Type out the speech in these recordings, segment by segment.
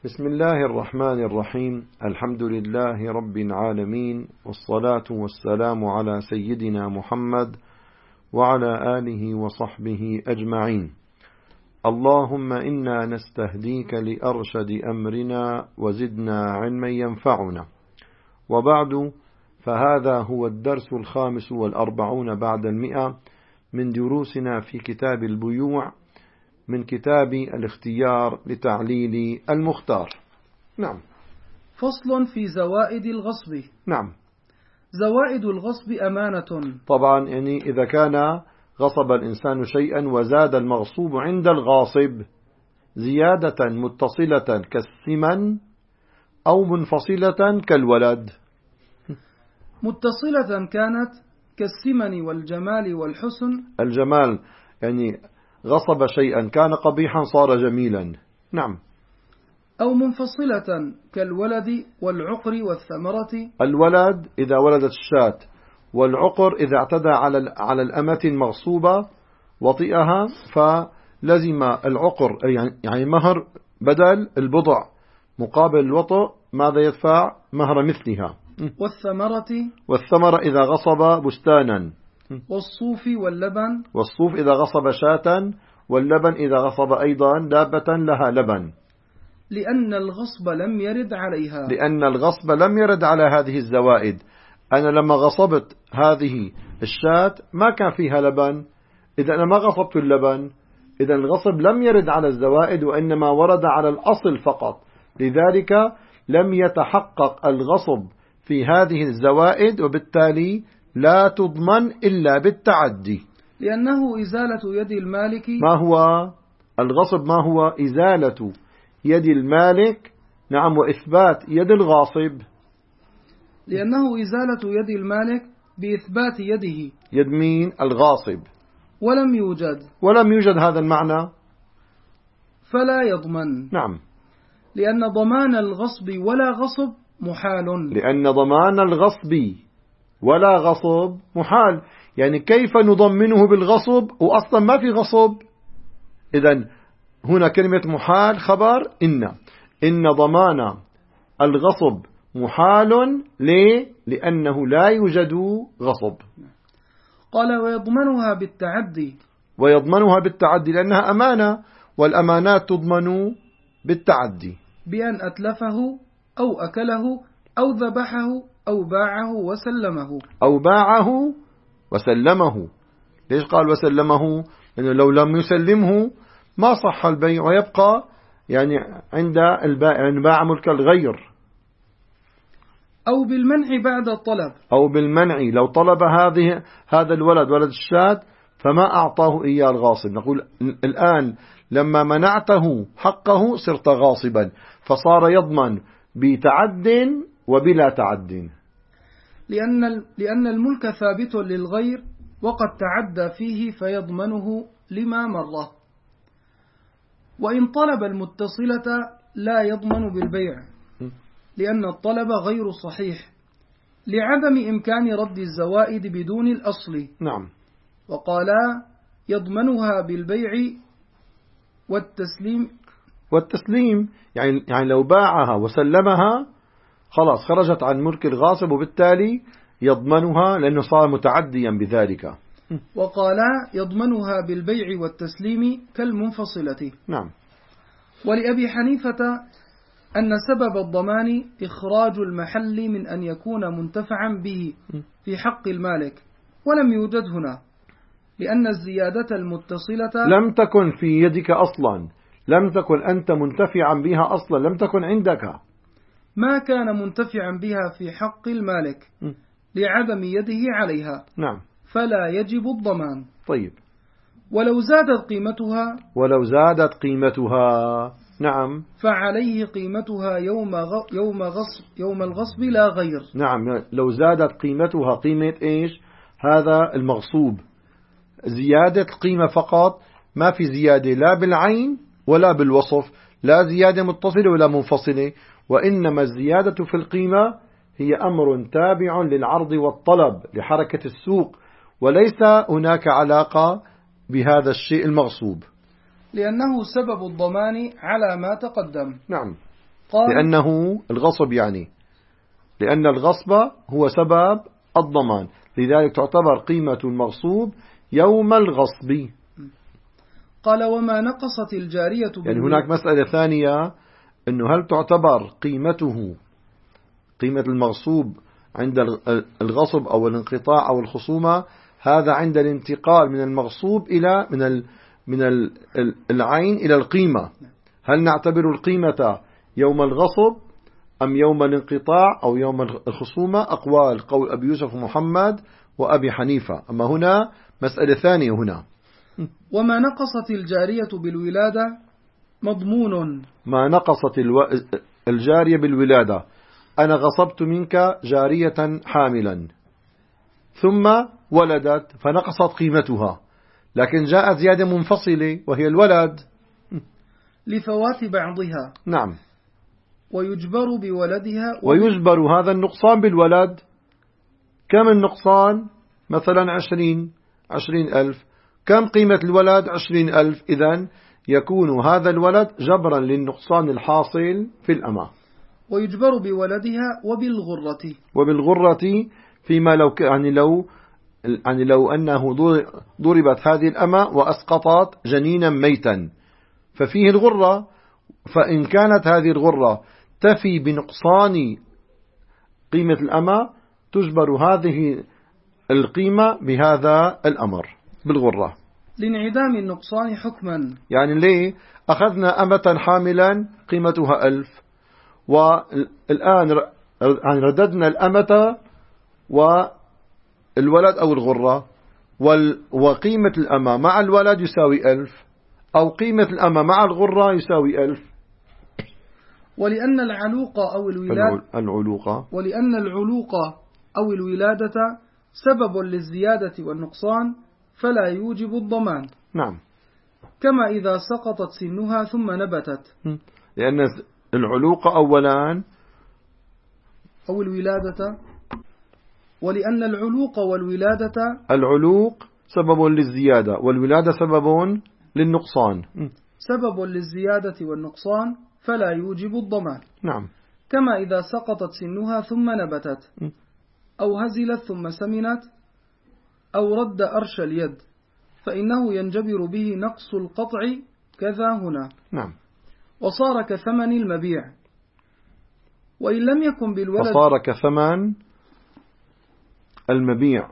بسم الله الرحمن الرحيم. الحمد لله رب العالمين، والصلاة والسلام على سيدنا محمد وعلى آله وصحبه أجمعين. اللهم إنا نستهديك لأرشد أمرنا وزدنا علما ينفعنا. وبعد، فهذا هو الدرس 45 بعد 100 من دروسنا في كتاب البيوع من كتاب الاختيار لتعليل المختار. نعم. فصل في زوائد الغصب. نعم. زوائد الغصب أمانة. طبعا يعني إذا كان غصب الإنسان شيئا وزاد المغصوب عند الغاصب زيادة متصلة كالثمن أو منفصلة كالولد. متصلة كانت كالثمن والجمال والحسن. الجمال يعني غصب شيئا كان قبيحا صار جميلا. نعم. أو منفصلة كالولد والعقر والثمرة. الولد إذا ولدت الشاة، والعقر إذا اعتدى على الأمة المغصوبة وطئها، فلزم العقر يعني مهر بدل البضع مقابل الوطئ ماذا يدفع؟ مهر مثلها. والثمرة إذا غصب بستانا. والصوف واللبن. والصوف إذا غصب شاة، واللبن إذا غصب أيضا دابة لها لبن. لأن الغصب لم يرد عليها. لأن الغصب لم يرد على هذه الزوائد. أنا لما غصبت هذه الشاة ما كان فيها لبن، إذا أنا ما غصبت اللبن، إذا الغصب لم يرد على الزوائد وإنما ورد على الأصل فقط. لذلك لم يتحقق الغصب في هذه الزوائد، وبالتالي لا تضمن إلا بالتعدي. لأنه إزالة يد المالك. ما هو الغصب؟ ما هو إزالة يد المالك؟ نعم. وإثبات يد الغاصب. لأنه إزالة يد المالك بإثبات يده. يد مين؟ الغاصب. ولم يوجد هذا المعنى، فلا يضمن. نعم. لأن ضمان الغصب ولا غصب محال. لأن ضمان الغصب ولا غصب محال. يعني كيف نضمنه بالغصب وأصلا ما في غصب؟ إذن هنا كلمة محال خبر إن ضمان الغصب محال. ليه؟ لأنه لا يوجد غصب. قال ويضمنها بالتعدي لأنها أمانة، والأمانات تضمن بالتعدي. بأن أتلفه أو أكله أو ذبحه أو باعه وسلمه. ليش قال وسلمه؟ لأنه لو لم يسلمه ما صح البيع، ويبقى يعني عند البائع يعني باع ملك الغير. أو بالمنع بعد الطلب. أو بالمنع لو طلب هذا الولد ولد الشاة فما أعطاه إياه الغاصب، نقول الآن لما منعته حقه صرت غاصبا، فصار يضمن بتعد وبلا تعد. لأن الملك ثابت للغير وقد تعدى فيه فيضمنه لما مره. وإن طلب المتصلة لا يضمن بالبيع، لأن الطلب غير صحيح لعدم إمكان رد الزوائد بدون الأصل. نعم. وقالا يضمنها بالبيع والتسليم يعني لو باعها وسلمها خلاص خرجت عن ملك الغاصب، وبالتالي يضمنها لأنه صار متعديا بذلك. وقالا يضمنها بالبيع والتسليم كالمنفصلة. نعم. ولأبي حنيفة أن سبب الضمان إخراج المحل من أن يكون منتفعا به في حق المالك، ولم يوجد هنا، لأن الزيادة المتصلة لم تكن في يدك أصلا، لم تكن أنت منتفعا بها أصلا، لم تكن عندك. ما كان منتفعا بها في حق المالك لعدم يده عليها. نعم. فلا يجب الضمان. طيب. ولو زادت قيمتها نعم، فعليه قيمتها يوم الغصب لا غير. نعم. لو زادت قيمتها، قيمة إيش؟ هذا المغصوب، زيادة القيمة فقط، ما في زيادة لا بالعين ولا بالوصف، لا زيادة متصلة ولا منفصلة، وإنما الزيادة في القيمة هي أمر تابع للعرض والطلب لحركة السوق، وليس هناك علاقة بهذا الشيء المغصوب. لأنه سبب الضمان على ما تقدم. نعم. لأنه الغصب يعني لأن الغصب هو سبب الضمان، لذلك تعتبر قيمة المغصوب يوم الغصب. قال وما نقصت الجارية يعني هناك مسألة ثانية، أنه هل تعتبر قيمته قيمة المغصوب عند الغصب أو الانقطاع أو الخصومة، هذا عند الانتقال من المغصوب إلى من العين إلى القيمة. هل نعتبر القيمة يوم الغصب أم يوم الانقطاع أو يوم الخصومة؟ قول أبي يوسف محمد وأبي حنيفة. أما هنا مسألة ثانية هنا. وما نقصت الجارية بالولادة مضمون. ما نقصت الجارية بالولادة، أنا غصبت منك جارية حاملا ثم ولدت فنقصت قيمتها، لكن جاءت زيادة منفصلة وهي الولد لفوات بعضها. نعم. ويجبر بولدها ويجبر هذا النقصان بالولد. كم النقصان؟ مثلا 20,000. كم قيمة الولد؟ 20,000. إذن يكون هذا الولد جبرا للنقصان الحاصل في الأمة. ويجبر بولدها وبالغرة فيما لو أنه ضربت هذه الأمة وأسقطت جنينا ميتا ففيه الغرة. فإن كانت هذه الغرة تفي بنقصان قيمة الأمة تجبر هذه القيمة بهذا الأمر بالغرة لانعدام النقصان حكما. يعني ليه أخذنا أمة حاملا قيمتها 1000 والآن رددنا الأمة والولد أو الغرة وقيمة الأمة مع الولد يساوي 1000 أو قيمة الأمة مع الغرة يساوي 1000. ولأن العلوق أو الولادة سبب للزيادة والنقصان فلا يوجب الضمان. نعم. كما إذا سقطت سنها ثم نبتت. لأن العلوق أولا أو الولادة. ولأن العلوق والولادة العلوق سبب للزيادة والولادة سبب للنقصان. سبب للزيادة والنقصان فلا يوجب الضمان. نعم. كما إذا سقطت سنها ثم نبتت أو هزلت ثم سمنت أو رد أرش اليد فإنه ينجبر به نقص القطع كذا هنا. نعم. وصار كثمن المبيع. وإن لم يكن بالولد وصار كثمن المبيع،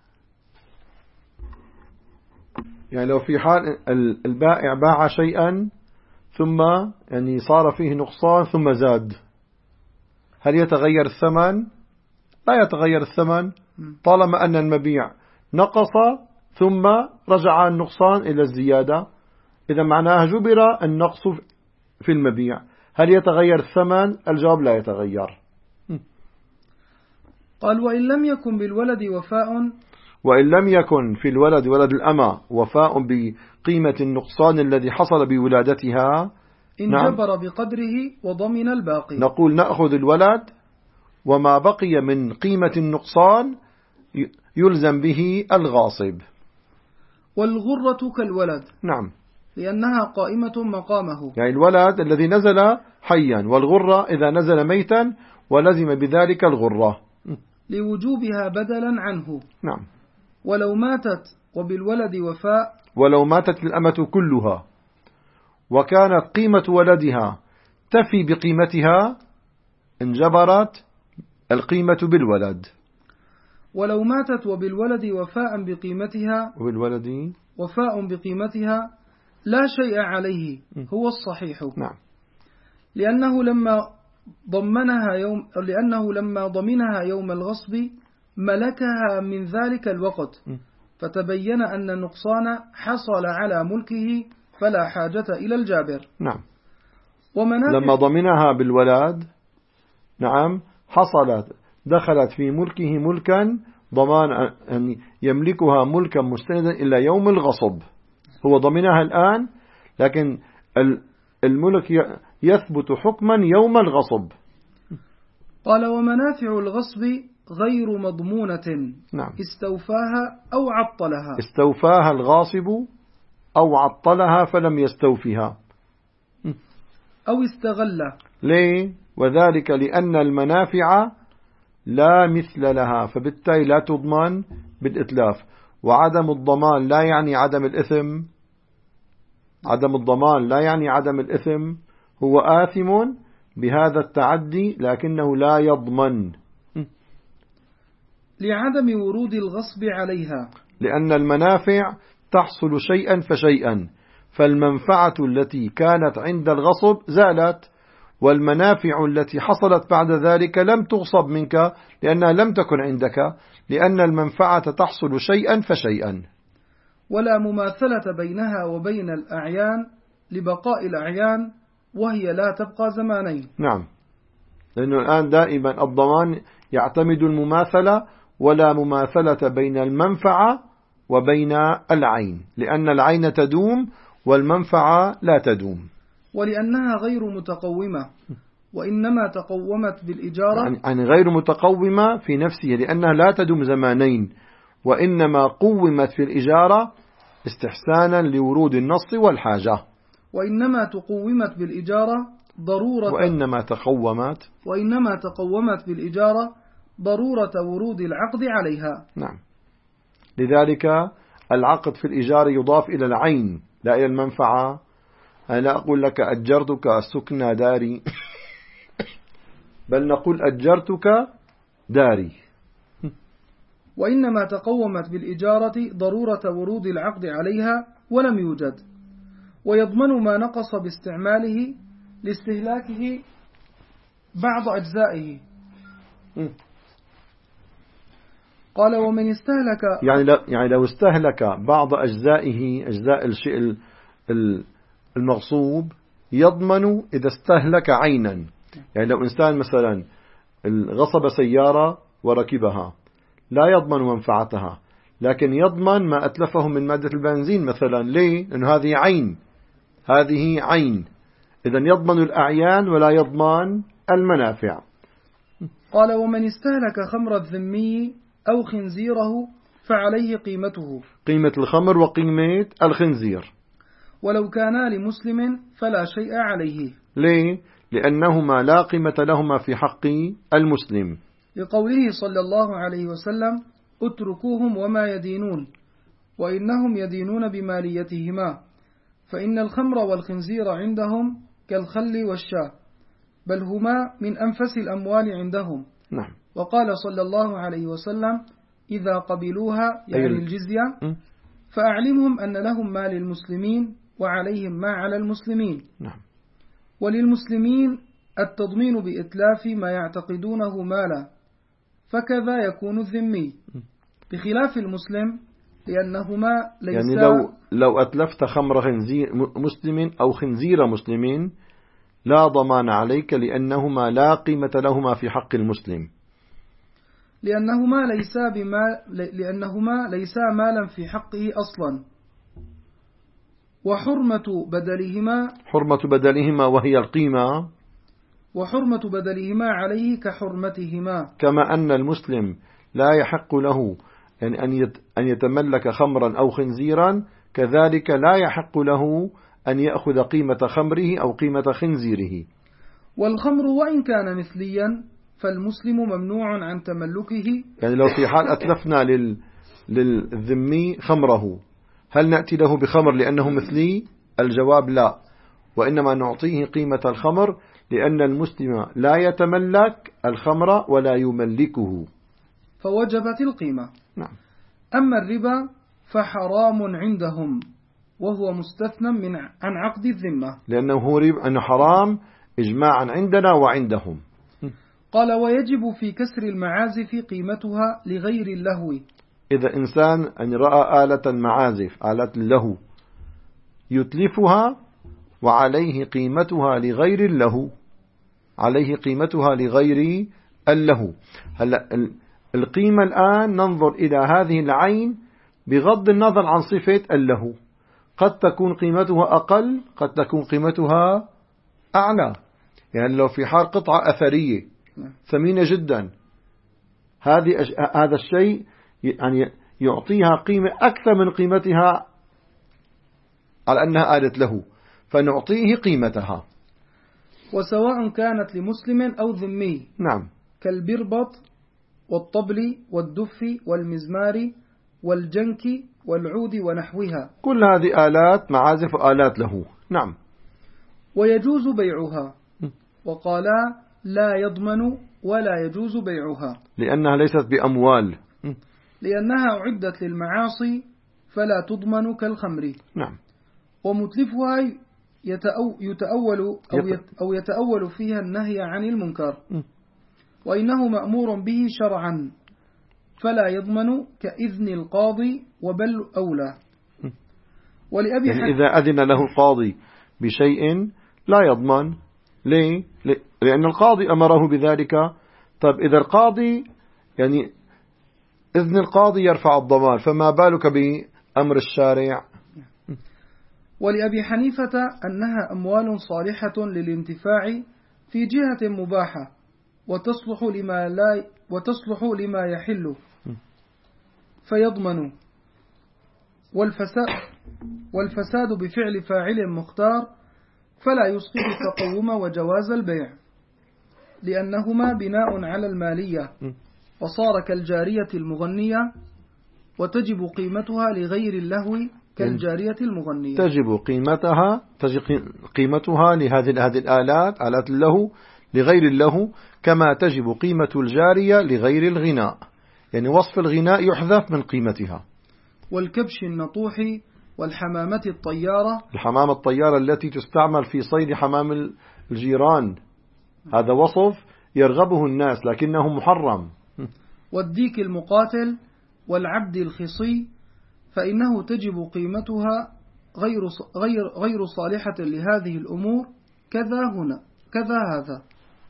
يعني لو في حال البائع باع شيئا ثم يعني صار فيه نقصان ثم زاد، هل يتغير الثمن؟ لا يتغير الثمن طالما أن المبيع نقص ثم رجع النقصان إلى الزيادة. إذا معناها جبر النقص في المبيع. هل يتغير الثمن؟ الجواب لا يتغير. قال وإن لم يكن بالولد وفاء. وإن لم يكن في الولد ولد الأمة وفاء بقيمة النقصان الذي حصل بولادتها انجبر بقدره وضمن الباقي. نقول نأخذ الولد وما بقي من قيمة النقصان يلزم به الغاصب. والغرة كالولد. نعم. لأنها قائمة مقامه. يعني الولد الذي نزل حيا والغرة إذا نزل ميتا ولزم بذلك الغرة لوجوبها بدلا عنه. نعم. ولو ماتت وبالولد وفاء. ولو ماتت الأمة كلها وكانت قيمة ولدها تفي بقيمتها انجبرت القيمة بالولد. ولو ماتت وبالولد وفاء بقيمتها. وبالولد وفاء بقيمتها لا شيء عليه هو الصحيح. نعم. لأنه لما ضمنها يوم الغصب ملكها من ذلك الوقت فتبين أن النقصان حصل على ملكه فلا حاجة إلى الجابر. نعم. لما ضمنها بالولد نعم دخلت في ملكه ملكا ضمان يعني يملكها ملكا مستندا إلى يوم الغصب. هو ضمنها الآن لكن الملك يثبت حكما يوم الغصب. قال ومنافع الغصب غير مضمونة. نعم. استوفاها أو عطلها. استوفاها الغاصب أو عطلها فلم يستوفها. أو استغل. ليه؟ وذلك لأن المنافع لا مثل لها، فبالتالي لا تضمن بالإتلاف. وعدم الضمان لا يعني عدم الإثم، عدم الضمان لا يعني عدم الإثم، هو آثم بهذا التعدي لكنه لا يضمن. لعدم ورود الغصب عليها، لأن المنافع تحصل شيئا فشيئا، فالمنفعة التي كانت عند الغصب زالت، والمنافع التي حصلت بعد ذلك لم تغصب منك لأنها لم تكن عندك، لأن المنفعة تحصل شيئا فشيئا. ولا مماثلة بينها وبين الأعيان لبقاء الأعيان، وهي لا تبقى زمانين. نعم، لأنه الآن دائما الضمان يعتمد المماثلة، ولا مماثلة بين المنفعة وبين العين، لأن العين تدوم والمنفعة لا تدوم. ولأنها غير متقومة، وإنما تقومت بالإجارة، يعني غير متقومة في نفسها لأنها لا تدوم زمانين، وإنما قومت في الإجارة استحسانا لورود النص والحاجة. وإنما تقومت بالإجارة ضرورة، وإنما تقومت بالإجارة ضرورة ورود العقد عليها. نعم، لذلك العقد في الإجارة يضاف إلى العين لا إلى المنفعة. أنا لا أقول لك أجرتك سكن داري بل نقول أجرتك داري. وإنما تقومت بالإجارة ضرورة ورود العقد عليها ولم يوجد، ويضمن ما نقص باستعماله لاستهلاكه بعض أجزائه. قال ومن استهلك، يعني لو استهلك بعض أجزائه، أجزاء الشيء المغصوب، يضمن إذا استهلك عينا. يعني لو إنسان مثلا غصب سيارة وركبها لا يضمن منفعتها، لكن يضمن ما أتلفه من مادة البنزين مثلا. ليه؟ لأن هذه عين، إذن يضمن الأعيان ولا يضمن المنافع. قال ومن استهلك خمر الذمي أو خنزيره فعليه قيمته، قيمة الخمر وقيمة الخنزير، ولو كانا لمسلم فلا شيء عليه. ليه؟ لأنهما لا قيمة لهما في حق المسلم، لقوله صلى الله عليه وسلم اتركوهم وما يدينون، وإنهم يدينون بماليتهما، فإن الخمر والخنزير عندهم كالخل والشاة، بل هما من أنفس الأموال عندهم. نعم. وقال صلى الله عليه وسلم إذا قبلوها يعني الجزية فأعلمهم أن لهم ما للمسلمين وعليهم ما على المسلمين. نعم. وللمسلمين التضمين بإتلاف ما يعتقدونه مالا، فكذا يكون الذمي، بخلاف المسلم لأنهما ليس، يعني لو أتلفت خمر خنزير مسلم أو خنزير مسلمين لا ضمان عليك، لأنهما لا قيمة لهما في حق المسلم، لأنهما ليسا مالا في حقه أصلا. وحرمة بدلهما وهي القيمة، وحرمة بدلهما عليه كحرمتهما، كما أن المسلم لا يحق له يعني أن يتملك خمرا أو خنزيرا، كذلك لا يحق له أن يأخذ قيمة خمره أو قيمة خنزيره. والخمر وإن كان مثليا فالمسلم ممنوع عن تملكه. يعني لو في حال أتلفنا للذمي خمره، هل نأتي له بخمر لأنه مثلي؟ الجواب لا، وإنما نعطيه قيمة الخمر، لأن المسلم لا يتملك الخمر ولا يملكه، فوجبت القيمة. نعم. أما الربا فحرام عندهم، وهو مستثنى عن عقد الذمة، لأنه هو ربا أنه حرام إجماعا عندنا وعندهم. قال ويجب في كسر المعازف قيمتها لغير اللهو. إذا إنسان أن رأى آلة معازف، آلة اللهو، يتلفها وعليه قيمتها لغير اللهو، عليه قيمتها لغير اللهو. هلأ القيمة الآن ننظر إلى هذه العين بغض النظر عن صفة اللهو، قد تكون قيمتها أقل، قد تكون قيمتها أعلى. يعني لو في حال قطعة أثرية ثمينة جدا، هذا الشيء يعني يعطيها قيمة أكثر من قيمتها على أنها آلة له، فنعطيه قيمتها. وسواء كانت لمسلم أو ذمي. نعم. كالبربط والطبل والدف والمزمار والجنك والعود ونحوها. كل هذه آلات، معازف آلات له. نعم. ويجوز بيعها. وقالا لا يضمن ولا يجوز بيعها لأنها ليست بأموال، لأنها أعدت للمعاصي فلا تضمن كالخمر. نعم. ومتلفها يتأول فيها النهي عن المنكر، وإنه مأمور به شرعا فلا يضمن كإذن القاضي وبل أولى. يعني إذا أذن له القاضي بشيء لا يضمن. ليه؟ لأن القاضي أمره بذلك. طب إذا القاضي يعني إذن القاضي يرفع الضمان، فما بالك بأمر الشارع؟ ولأبي حنيفة أنها أموال صالحة للانتفاع في جهة مباحة وتصلح لما يحل فيضمن، والفساد بفعل فاعل مختار فلا يسقط التقوم وجواز البيع، لأنهما بناء على المالية، وصار كالجارية المغنية وتجب قيمتها لغير اللهو كالجارية المغنية. تجب قيمتها لهذه الآلات، آلات اللهو لغير اللهو، كما تجب قيمة الجارية لغير الغناء. يعني وصف الغناء يحذف من قيمتها. والكبش النطوح والحمامة الطيارة، الحمامة الطيارة التي تستعمل في صيد حمام الجيران، هذا وصف يرغبه الناس لكنه محرم. والديك المقاتل والعبد الخصي، فإنه تجب قيمتها غير صالحة لهذه الأمور كذا هذا.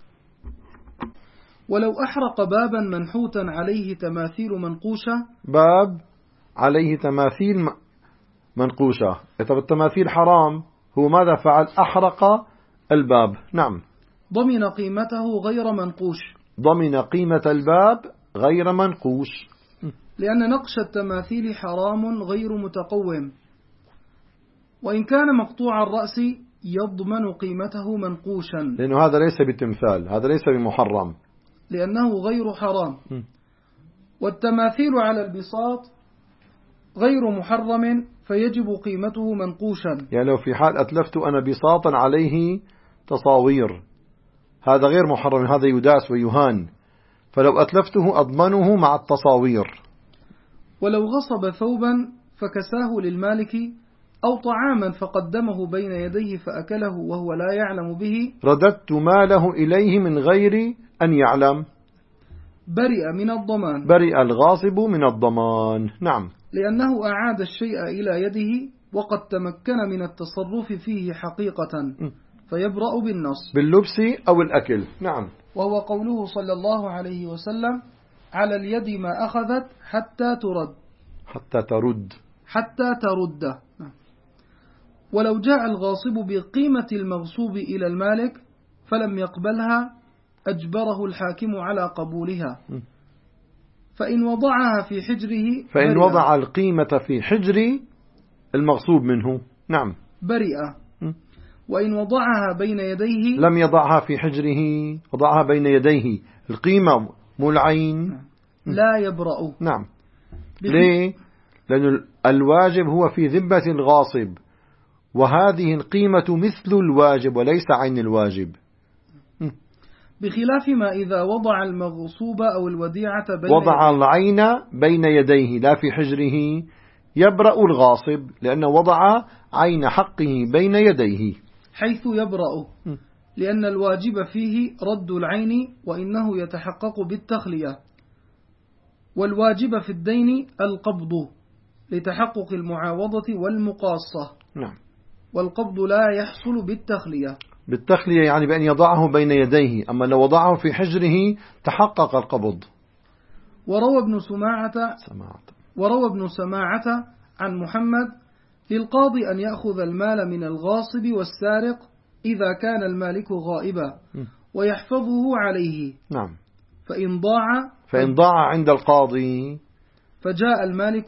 ولو أحرق بابا منحوتا عليه تماثيل منقوشة، باب عليه تماثيل منقوشة، طب التماثيل حرام، هو ماذا فعل؟ أحرق الباب. نعم. ضمن قيمته غير منقوش. ضمن قيمة الباب غير منقوش، لأن نقش التماثيل حرام غير متقوم، وإن كان مقطوع الرأس يضمن قيمته منقوشا، لأنه هذا ليس بتمثال، هذا ليس بمحرم، لأنه غير حرام. والتماثيل على البساط غير محرم فيجب قيمته منقوشا. يعني لو في حال أتلفت أنا بساطا عليه تصاوير، هذا غير محرم، هذا يداس ويهان، فلو أتلفته أضمنه مع التصاوير. ولو غصب ثوبا فكساه للمالك أو طعاما فقدمه بين يديه فأكله وهو لا يعلم به، رددت ماله إليه من غير أن يعلم، برئ من الضمان. برئ الغاصب من الضمان. نعم. لأنه أعاد الشيء إلى يده وقد تمكن من التصرف فيه حقيقة، فيبرأ بالنص، باللبس أو الأكل. نعم. وهو قوله صلى الله عليه وسلم: على اليد ما أخذت حتى ترد. ولو جاء الغاصب بقيمة المغصوب إلى المالك فلم يقبلها أجبره الحاكم على قبولها، فإن وضعها في حجره، فإن وضع القيمة في حجر المغصوب منه، نعم، برئ. وإن وضعها بين يديه، لم يضعها في حجره، وضعها بين يديه، القيمة ملعين، لا يبرأ. نعم. ليه؟ لأن الواجب هو في ذمة الغاصب، وهذه القيمة مثل الواجب وليس عين الواجب، بخلاف ما إذا وضع المغصوب أو الوديعة وضع العين بين يديه لا في حجره، يبرأ الغاصب لأنه وضع عين حقه بين يديه، حيث يبرأ، لأن الواجب فيه رد العين، وإنه يتحقق بالتخلية. والواجب في الدين القبض لتحقق المعاوضة والمقاصة، نعم. والقبض لا يحصل بالتخلية. بالتخلية يعني بأن يضعه بين يديه، أما لو وضعه في حجره تحقق القبض. وروى ابن سماعة عن محمد للقاضي أن يأخذ المال من الغاصب والسارق إذا كان المالك غائبا ويحفظه عليه، نعم. فإن ضاع عند القاضي فجاء المالك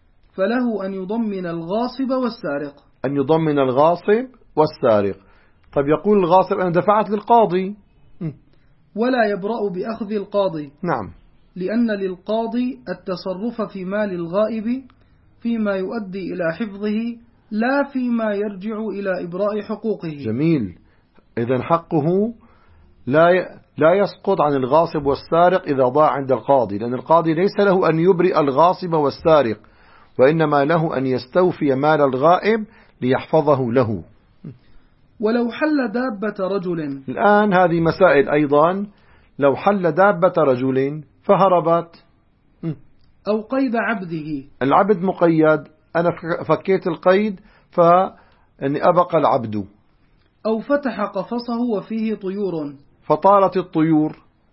فله أن يضمن الغاصب والسارق. أن يضمن الغاصب والسارق. طيب يقول الغاصب أنا دفعت للقاضي. ولا يبرأ بأخذ القاضي. نعم. لأن للقاضي التصرف في مال الغائب فيما يؤدي إلى حفظه لا فيما يرجع إلى إبراء حقوقه. جميل. إذن حقه لا يسقط عن الغاصب والسارق إذا ضاع عند القاضي، لأن القاضي ليس له أن يبرئ الغاصب والسارق، وإنما له أن يستوفي مال الغائب ليحفظه له. ولو حل دابة رجل. الآن هذه مسائل أيضا. لو حل دابة رجل فهربت، أو قيد عبده. العبد مقيد، أنا فكيت القيد فأني أبقى العبد. أو فتح قفصه وفيه طيور فطارت الطيور.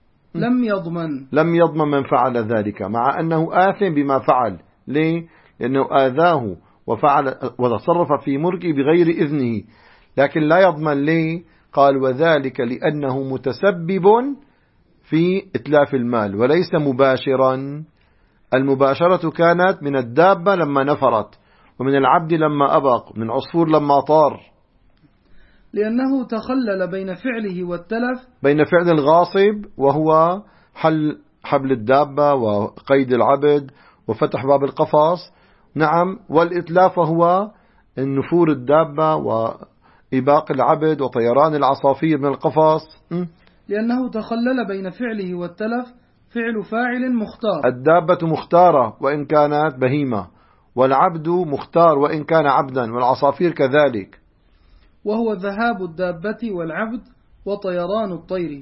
لم يضمن من فعل ذلك، مع أنه آثم بما فعل. ليه؟ لأنه آذاه وتصرف في ملكه بغير إذنه، لكن لا يضمن. ليه؟ قال وذلك لأنه متسبب في إتلاف المال وليس مباشرا. المباشرة كانت من الدابة لما نفرت، ومن العبد لما أبق، من العصفور لما طار. لأنه تخلل بين فعله والتلف، بين فعل الغاصب وهو حبل الدابة وقيد العبد وفتح باب القفص، نعم، والإتلاف هو النفور الدابة وإباق العبد وطيران العصافير من القفص. لأنه تخلل بين فعله والتلف فعل فاعل مختار. الدابة مختارة وإن كانت بهيمة، والعبد مختار وإن كان عبدا، والعصافير كذلك. وهو ذهاب الدابة والعبد وطيران الطير،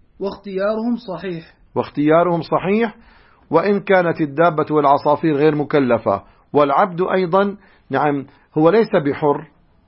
واختيارهم صحيح وإن كانت الدابة والعصافير غير مكلفة، والعبد أيضا نعم هو ليس بحر.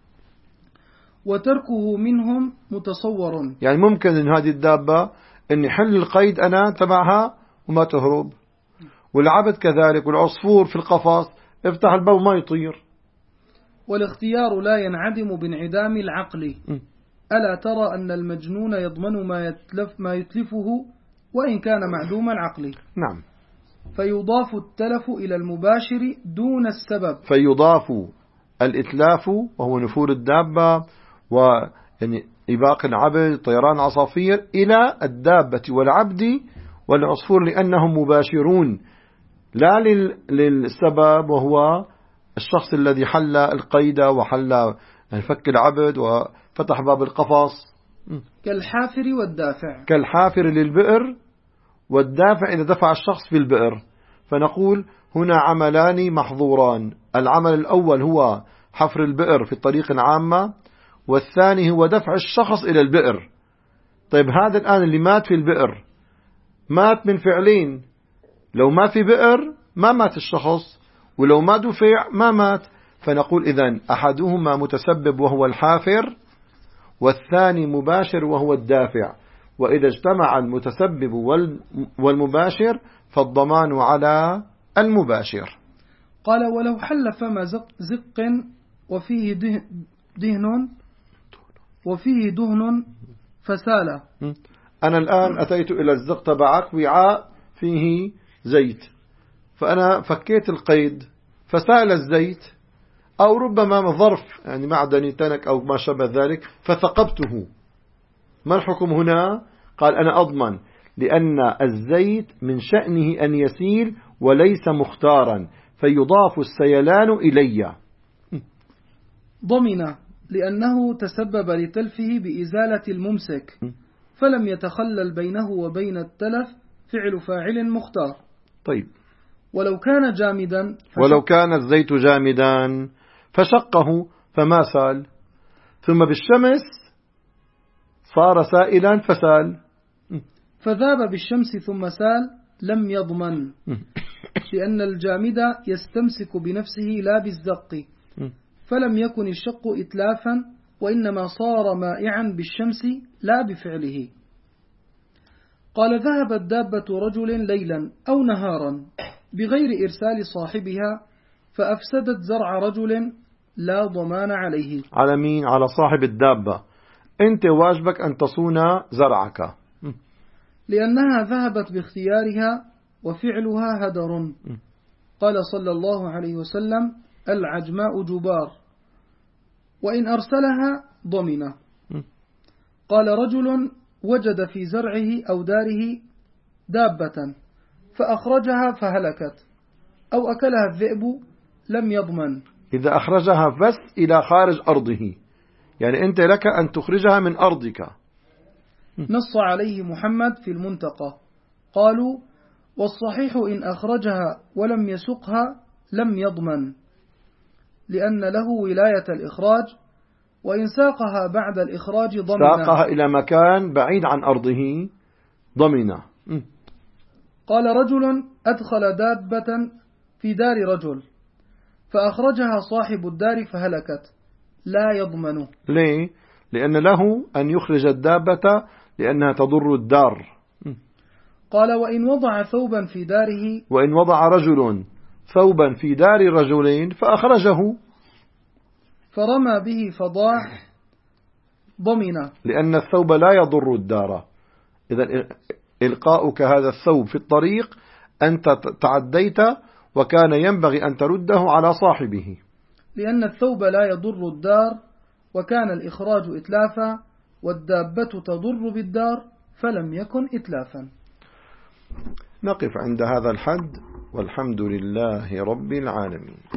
وتركه منهم متصور، يعني ممكن أن هذه الدابة أن حل القيد أنا تبعها وما تهرب، والعبد كذلك، والعصفور في القفص افتح الباب ما يطير. والاختيار لا ينعدم بانعدام العقل. ألا ترى أن المجنون يضمن ما يتلفه وإن كان معدوم العقل. نعم. فيضاف التلف إلى المباشر دون السبب. فيضاف الإتلاف وهو نفور الدابة ويعني إباق العبد طيران عصافير إلى الدابة والعبد والعصفور، لأنهم مباشرون لا للسبب وهو الشخص الذي حل القيد وحل فك العبد وفتح باب القفص. كالحافر والدافع. كالحافر للبئر والدافع إذا دفع الشخص في البئر. فنقول هنا عملان محظوران. العمل الأول هو حفر البئر في الطريق العامة، والثاني هو دفع الشخص إلى البئر. طيب هذا الآن اللي مات في البئر مات من فعلين، لو ما في بئر ما مات الشخص، ولو ما دفع ما مات. فنقول إذن أحدهما متسبب وهو الحافر، والثاني مباشر وهو الدافع. وإذا اجتمع المتسبب والمباشر فالضمان على المباشر. قال ولو حل فم زق وفيه دهن فسال. أنا الآن أتيت إلى الزق تبعك وعاء فيه زيت، فأنا فكيت القيد فسال الزيت، أو ربما ظرف يعني معدني تنك أو ما شابه ذلك فثقبته. ما الحكم هنا؟ قال أنا أضمن، لأن الزيت من شأنه أن يسيل وليس مختارا، فيضاف السيلان إلي. ضمن لأنه تسبب لتلفه بإزالة الممسك، فلم يتخلل بينه وبين التلف فعل فاعل مختار. طيب ولو كان جامدا ولو كان الزيت جامدا فشقه فما سال، ثم بالشمس صار سائلا فسال، فذاب بالشمس ثم سال لم يضمن، لأن الجامد يستمسك بنفسه لا بالزق، فلم يكن الشق إتلافا، وإنما صار مائعا بالشمس لا بفعله. قال ذهبت دابة رجل ليلا أو نهارا بغير إرسال صاحبها فأفسدت زرع رجل لا ضمان عليه. على مين؟ على صاحب الدابة. أنت واجبك أن تصون زرعك، لأنها ذهبت باختيارها وفعلها هدر. قال صلى الله عليه وسلم العجماء جبار، وإن أرسلها ضمنه. قال رجل وجد في زرعه أو داره دابة فأخرجها فهلكت أو أكلها الذئب لم يضمن. إذا أخرجها بس إلى خارج أرضه، يعني أنت لك أن تخرجها من أرضك. نص عليه محمد في المنتقى. قالوا والصحيح إن أخرجها ولم يسقها لم يضمن، لأن له ولاية الإخراج، وإن ساقها بعد الإخراج ضمن. ساقها إلى مكان بعيد عن أرضه ضمن. قال رجل أدخل دابة في دار رجل فأخرجها صاحب الدار فهلكت لا يضمن. ليه؟ لأن له أن يخرج الدابة لأنها تضر الدار. قال وإن وضع ثوبا في داره، وإن وضع رجل ثوبا في دار رجلين فأخرجه فرمى به فضاع ضمن، لأن الثوب لا يضر الدار. إذا إلقاؤك هذا الثوب في الطريق أنت تعديت، وكان ينبغي أن ترده على صاحبه، لأن الثوب لا يضر الدار، وكان الإخراج إتلافا، والدابة تضر بالدار فلم يكن إتلافا. نقف عند هذا الحد، والحمد لله رب العالمين.